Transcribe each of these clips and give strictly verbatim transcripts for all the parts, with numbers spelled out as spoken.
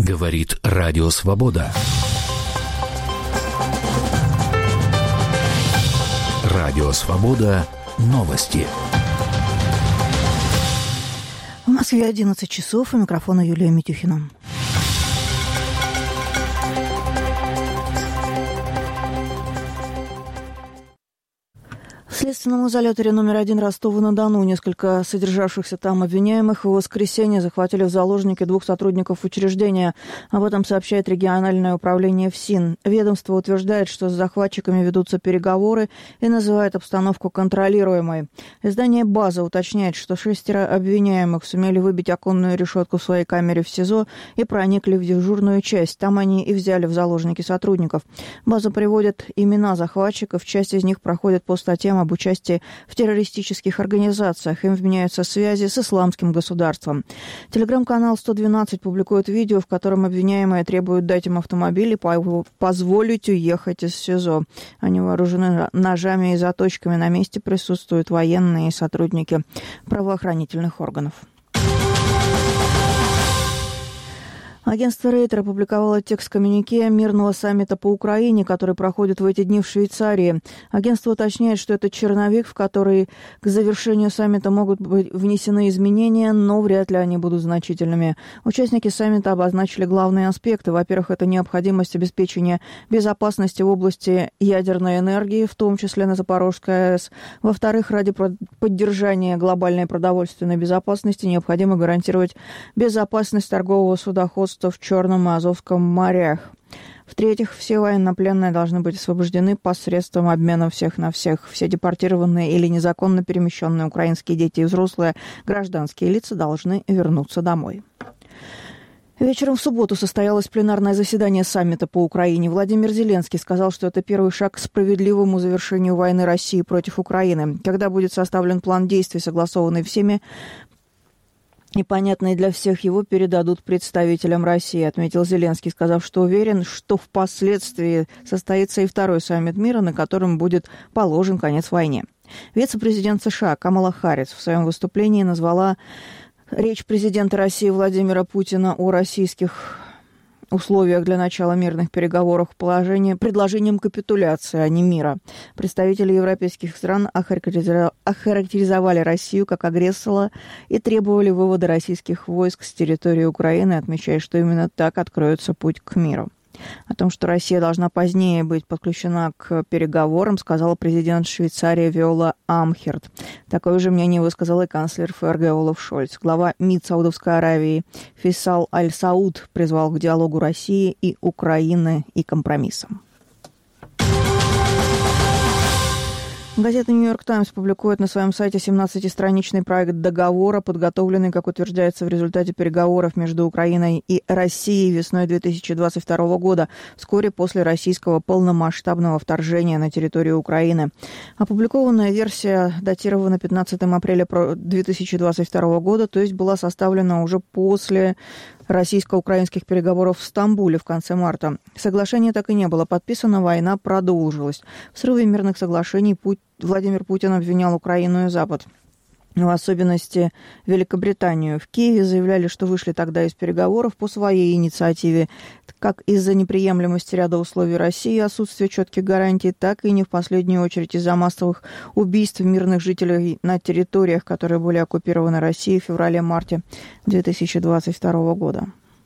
Говорит Радио Свобода. Радио Свобода. Новости. В Москве одиннадцать часов. У микрофона Юлия Митюхина. В следственном изоляторе номер один Ростова-на-Дону несколько содержавшихся там обвиняемых в воскресенье захватили в заложники двух сотрудников учреждения. Об этом сообщает региональное управление ФСИН. Ведомство утверждает, что с захватчиками ведутся переговоры и называет обстановку контролируемой. Издание «База» уточняет, что шестеро обвиняемых сумели выбить оконную решетку в своей камере в СИЗО и проникли в дежурную часть. Там они и взяли в заложники сотрудников. «База» приводит имена захватчиков. Часть из них проходит по статьям об участии в террористических организациях. Им вменяются связи с исламским государством. Телеграм-канал сто двенадцать публикует видео, в котором обвиняемые требуют дать им автомобиль и позволить уехать из СИЗО. Они вооружены ножами и заточками. На месте присутствуют военные и сотрудники правоохранительных органов. Агентство Рейтер опубликовало текст коммюнике мирного саммита по Украине, который проходит в эти дни в Швейцарии. Агентство уточняет, что это черновик, в который к завершению саммита могут быть внесены изменения, но вряд ли они будут значительными. Участники саммита обозначили главные аспекты. Во-первых, это необходимость обеспечения безопасности в области ядерной энергии, в том числе на Запорожской АЭС. Во-вторых, ради поддержания глобальной продовольственной безопасности необходимо гарантировать безопасность торгового судоходства в Черном и Азовском морях. В-третьих, все военнопленные должны быть освобождены посредством обмена всех на всех. Все депортированные или незаконно перемещенные украинские дети и взрослые гражданские лица должны вернуться домой. Вечером в субботу состоялось пленарное заседание саммита по Украине. Владимир Зеленский сказал, что это первый шаг к справедливому завершению войны России против Украины. Когда будет составлен план действий, согласованный всеми, и понятные для всех, его передадут представителям России, отметил Зеленский, сказав, что уверен, что впоследствии состоится и второй саммит мира, на котором будет положен конец войне. Вице-президент США Камала Харрис в своем выступлении назвала речь президента России Владимира Путина о российских условиях для начала мирных переговоров положение, предложением капитуляции, а не мира. Представители европейских стран охарактеризовали Россию как агрессора и требовали вывода российских войск с территории Украины, отмечая, что именно так откроется путь к миру. О том, что Россия должна позднее быть подключена к переговорам, сказала президент Швейцарии Виола Амхерт. Такое же мнение высказал и канцлер ФРГ Олаф Шольц. Глава МИД Саудовской Аравии Фейсал Аль-Сауд призвал к диалогу России и Украины и компромиссам. Газета «Нью-Йорк Таймс» публикует на своем сайте семнадцатистраничный проект договора, подготовленный, как утверждается, в результате переговоров между Украиной и Россией весной две тысячи двадцать второго года, вскоре после российского полномасштабного вторжения на территорию Украины. Опубликованная версия датирована пятнадцатого апреля две тысячи двадцать второго года, то есть была составлена уже после российско-украинских переговоров в Стамбуле в конце марта. Соглашение так и не было подписано, война продолжилась. В срыве мирных соглашений Пу- Владимир Путин обвинял Украину и Запад, в особенности Великобританию. В Киеве заявляли, что вышли тогда из переговоров по своей инициативе, как из-за неприемлемости ряда условий России и отсутствия четких гарантий, так и не в последнюю очередь из-за массовых убийств мирных жителей на территориях, которые были оккупированы Россией в феврале-марте две тысячи двадцать второго года.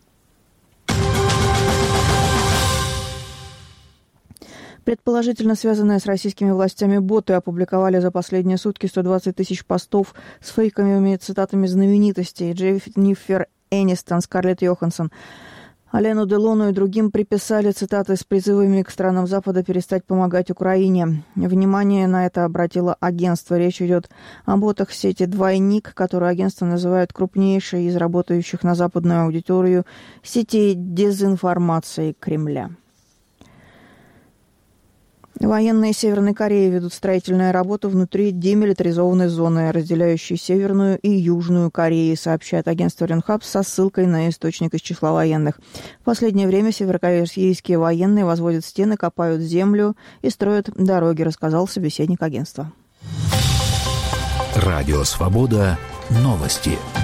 Предположительно связанные с российскими властями боты опубликовали за последние сутки сто двадцать тысяч постов с фейковыми цитатами знаменитостей. Дженнифер Энистон, Скарлетт Йоханссон, Алену Делону и другим приписали цитаты с призывами к странам Запада перестать помогать Украине. Внимание на это обратило агентство. Речь идет о ботах в сети «Двойник», которую агентство называет крупнейшей из работающих на западную аудиторию сетей дезинформации Кремля. Военные Северной Кореи ведут строительную работу внутри демилитаризованной зоны, разделяющей Северную и Южную Кореи, сообщает агентство Ренхап со ссылкой на источник из числа военных. В последнее время северокорейские военные возводят стены, копают землю и строят дороги, рассказал собеседник агентства. Радио «Свобода». Новости.